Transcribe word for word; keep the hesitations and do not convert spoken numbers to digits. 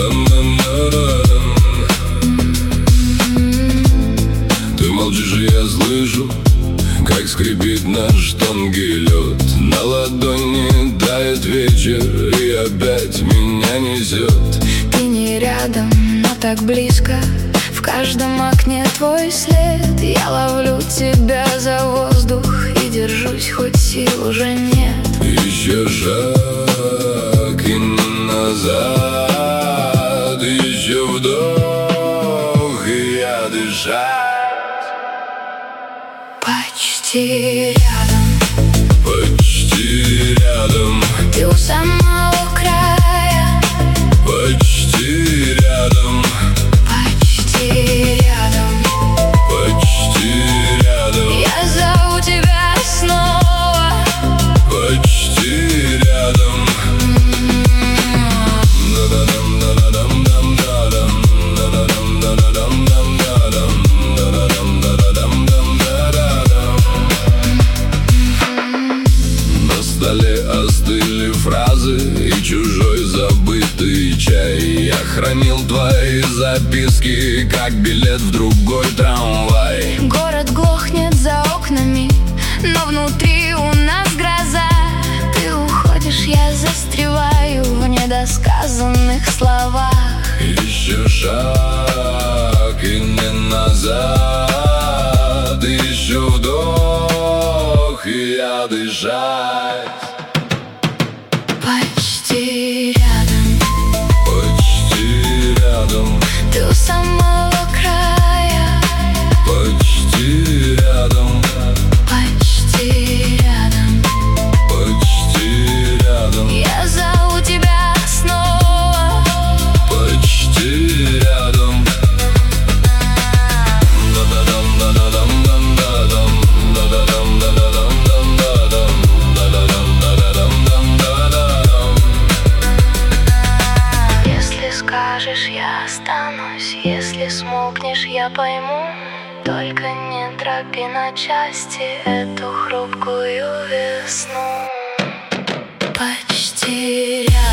Ты молчишь, и я слышу, как скрипит наш тонкий лед. На ладони тает вечер, и опять меня несет. Ты не рядом, но так близко. В каждом окне твой след. Я ловлю тебя за воздух и держусь, хоть сил уже нет. Еще шаг и назад, еще вдох, и я дышать. Почти рядом, почти рядом, ты у самого края. почти рядом, почти рядом, почти рядом, я зову тебя снова. почти рядом. На столе остыли фразы и чужой забытый чай. Я хранил твои записки, как билет в другой трамвай. Город глохнет за окнами, но внутри у нас гроза. Ты уходишь, я застреваю в недосказанных словах. Еще шаг и не назад, еще вдох, и я дышать. Почти рядом, почти рядом, ты у самого края. почти рядом, почти рядом, почти рядом, я зову тебя снова. почти рядом. Если скажешь, я останусь. Если смолкнешь, я пойму. Только не дроби на части эту хрупкую весну. Почти рядом.